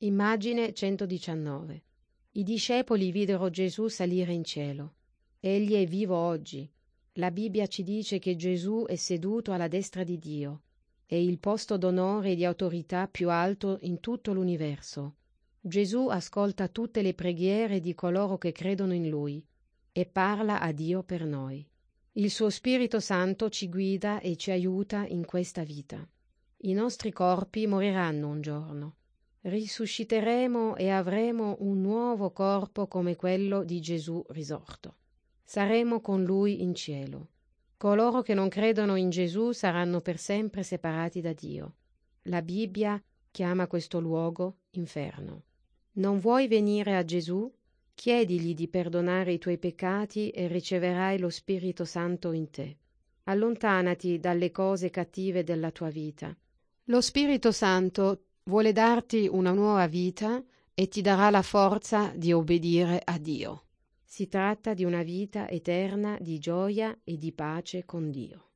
Immagine 119. I discepoli videro Gesù salire in cielo. Egli è vivo oggi. La Bibbia ci dice che Gesù è seduto alla destra di Dio. È il posto d'onore e di autorità più alto in tutto l'universo. Gesù ascolta tutte le preghiere di coloro che credono in Lui e parla a Dio per noi. Il suo Spirito Santo ci guida e ci aiuta in questa vita. I nostri corpi moriranno un giorno. Risusciteremo e avremo un nuovo corpo come quello di Gesù risorto. Saremo con Lui in cielo. Coloro che non credono in Gesù saranno per sempre separati da Dio. La Bibbia chiama questo luogo inferno. Non vuoi venire a Gesù? Chiedigli di perdonare i tuoi peccati e riceverai lo Spirito Santo in te. Allontanati dalle cose cattive della tua vita. Lo Spirito Santo vuole darti una nuova vita e ti darà la forza di obbedire a Dio. Si tratta di una vita eterna di gioia e di pace con Dio.